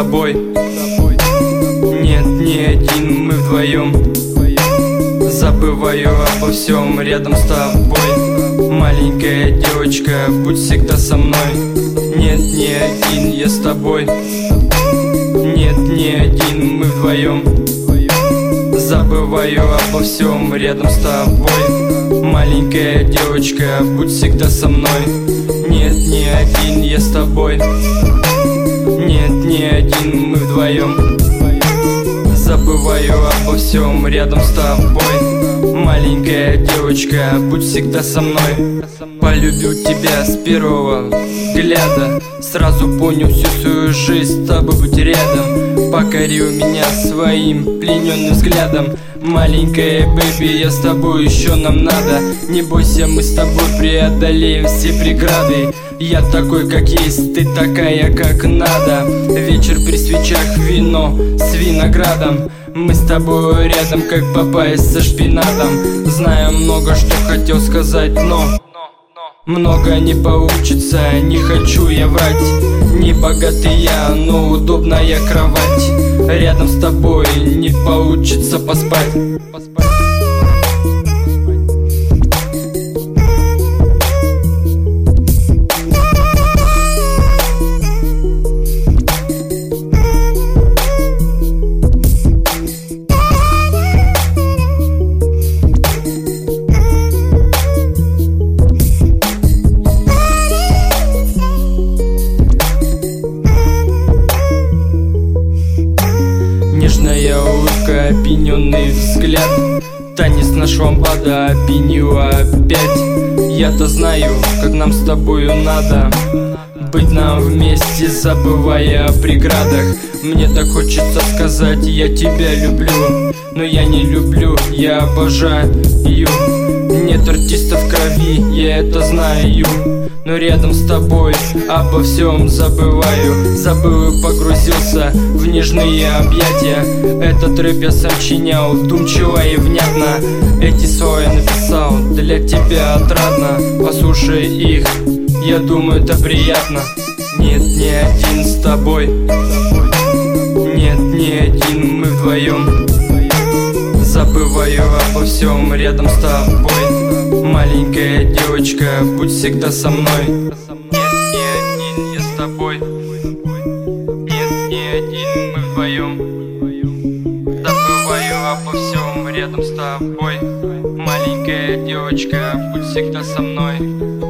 тобой. Нет, не один, мы вдвоем. Забываю обо всем рядом с тобой. Маленькая девочка, будь всегда со мной. Нет, не один, я с тобой. Нет, не один, мы вдвоем. Забываю обо всем рядом с тобой. Маленькая девочка, будь всегда со мной. Нет, не один, я с тобой. Нет, не один, мы вдвоем. Забываю обо всем рядом с тобой. Маленькая девочка, будь всегда со мной. Полюбил тебя с первого взгляда. Сразу понял всю свою жизнь с тобой быть рядом. Покорил меня своим плененным взглядом. Маленькая бэби, я с тобой, еще нам надо. Не бойся, мы с тобой преодолеем все преграды. Я такой, как есть, ты такая, как надо. Вечер при свечах, вино с виноградом. Мы с тобой рядом, как папайя со шпинатом. Знаю много, что хотел сказать, но много не получится, не хочу я врать. Не богатый я, но удобная кровать. Рядом с тобой не получится поспать. Нежная улыбка, опьяненный взгляд. Танец наш ламбада опьянила опять. Я-то знаю, как нам с тобою надо быть нам вместе, забывая о преградах. Мне так хочется сказать, я тебя люблю, но я не люблю, я обожаю. Нет артистов в крови, я это знаю, но рядом с тобой обо всем забываю. Забыл и погрузился в нежные объятия. Этот рэп я сам чинял, вдумчиво и внятно. Эти слова я написал для тебя отрадно. Послушай их, я думаю, это приятно. Нет, не один с тобой. Нет, не один, мы вдвоем. Забываю обо всем рядом с тобой. Маленькая девочка, будь всегда со мной. Нет, не один, я с тобой. Нет, не один, мы вдвоем. Забываю обо всем рядом с тобой. Маленькая девочка, будь всегда со мной.